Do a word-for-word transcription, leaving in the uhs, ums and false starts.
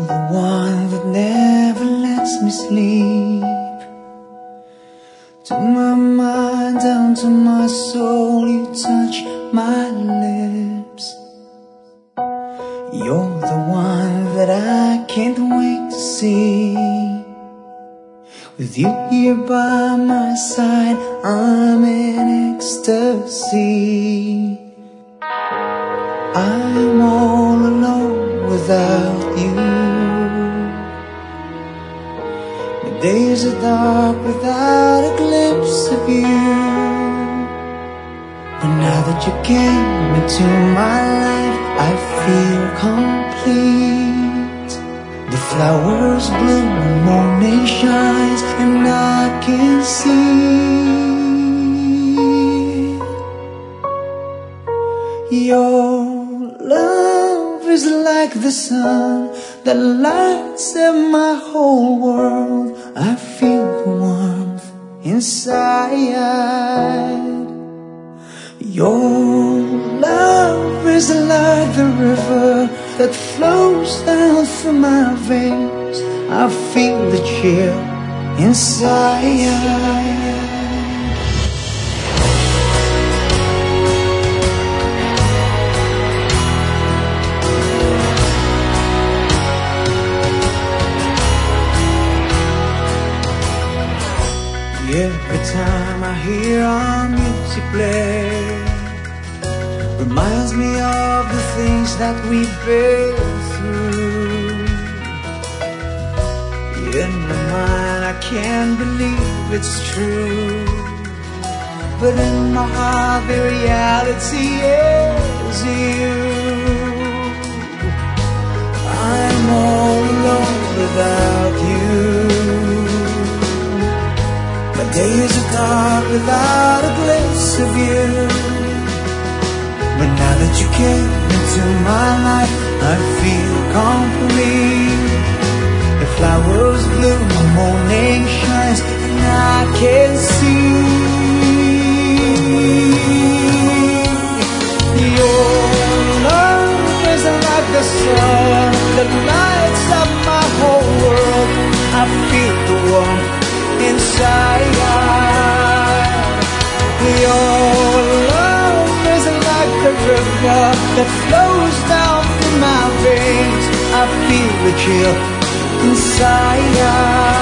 the one that never lets me sleep. To my mind, down to my soul, you touch my lips. You're the one that I can't wait to see. With you here by my side, I'm in ecstasy. I'm all alone without you. My days are dark without a glimpse of you. But now that you came into my life, I feel complete. The flowers bloom and morning shines, and I can see your love is like the sun that lights up my whole world. I feel the warmth inside. Your love is like the river that flows down through my veins. I feel the chill inside. Every time I hear our music play, reminds me of the things that we've been through. In my mind I can't believe it's true, but in my heart the reality is you. I'm all alone without you. My days are dark without a glimpse of you. But now that you came into my life, I feel complete. The flowers bloom, the morning shines, and I can see your love is like the sun that lights up my whole world. I feel the warmth inside. Your love is like a river that flows down through my veins. I feel the chill inside.